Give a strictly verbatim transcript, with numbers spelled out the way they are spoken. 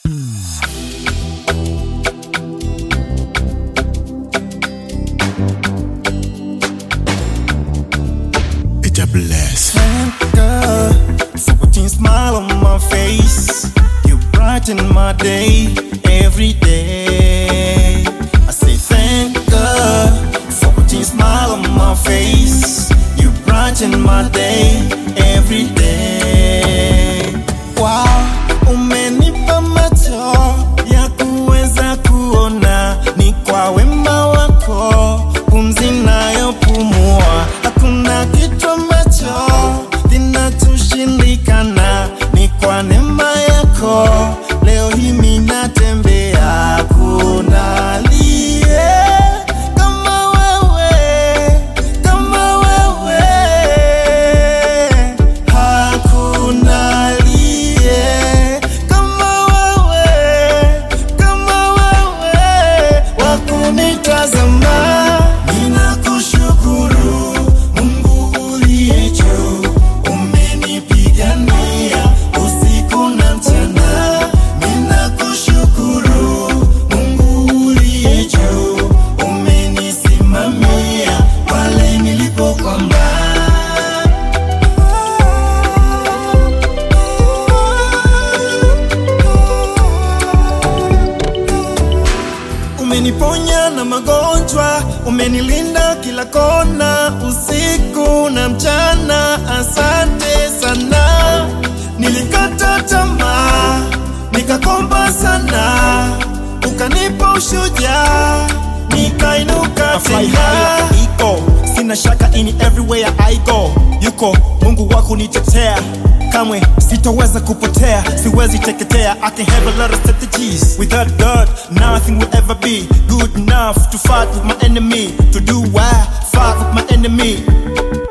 It's a bless. Thank God for putting a smile on my face. You brighten my day every day. I say thank God for putting a smile on my face. You brighten my day every day. Wow, umenipa macho ya kuweza kuona, ni kwa wema wako pumzi nayopumua. Hakuna kitu ambacho kinatushindikana, ni kwa neema yako leo hii mimi natembea. Hakuna aliye kama wewe, kama wewe. Hakuna aliye kama wewe, kama wewe. Wakunitazama ninakushukuru Mungu uliye juu, umenipigania usiku na mchana. Ninakushukuru Mungu uliye juu, umenisimamia pale nilipokwama. Umeniponya na magonjwa, umenilinda kila kona, usiku na mchana. Asante sana. Nilikata tamaa, nikakomba sana, ukanipa ushujaa, nikainuka tena. Iko sina shaka in everywhere I go, yuko Mungu wako nitetea, kamwe sitoweza kupotea, siwezi teketea. I can have a lot of strategies. Without God, nothing will ever be good enough to fight with my enemy, to do what? Fight with my enemy.